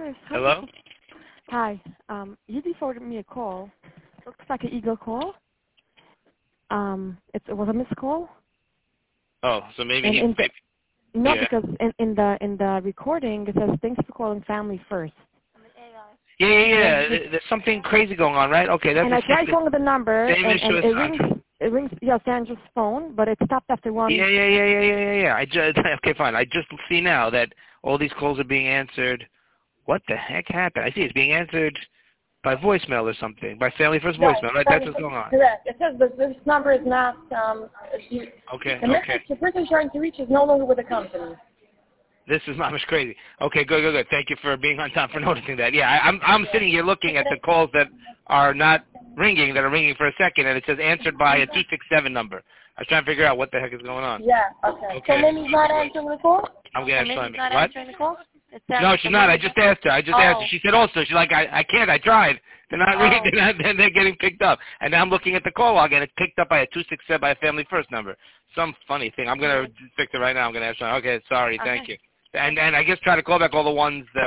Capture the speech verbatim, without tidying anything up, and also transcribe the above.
First. Hi. Hello? Hi. Um, you forwarded me a call. Looks like an Eagle call. Um, it's, it was a missed call. Oh, so maybe And he... in the, Maybe, no, yeah. because in, in the in the recording it says thanks for calling Family First. Yeah, yeah, yeah. And, There's something crazy going on, right? Okay, that's and the I tried same, calling the number, same and, issue and as it rings. Sandra. It rings. Yeah, Sandra's phone, but it stopped after one. Yeah, yeah, yeah, yeah, yeah, yeah, yeah. I just, okay, fine. I just see now that all these calls are being answered. What the heck happened? I see it's being answered by voicemail or something, by Family First Right. voicemail, right? That's Family what's First. going on. Correct. It says that this number is not. Um, you, Okay, the okay. message the person trying to reach is no longer with the company. This is not much crazy. Okay, good, good, good. Thank you for being on time for noticing that. Yeah, I, I'm I'm sitting here looking at the calls that are not ringing, that are ringing for a second, and it says answered by a two six seven number. I was trying to figure out what the heck is going on. Yeah. Okay. Okay. So maybe he's not answering the call. I'm gonna So ask maybe Shlomi. he's not What? answering the call? It sounds No, so she's not. I maybe just asked her. I just oh. asked her. She said also. She's like, I, I can't. I tried. They're not Oh. ringing. They're, not, they're, they're getting picked up. And now I'm looking at the call log, and it's picked up by a two six seven by a Family First number. Some funny thing. I'm gonna fix it right now. I'm gonna ask her. Okay, sorry. Okay. Thank you. And and I guess try to call back all the ones that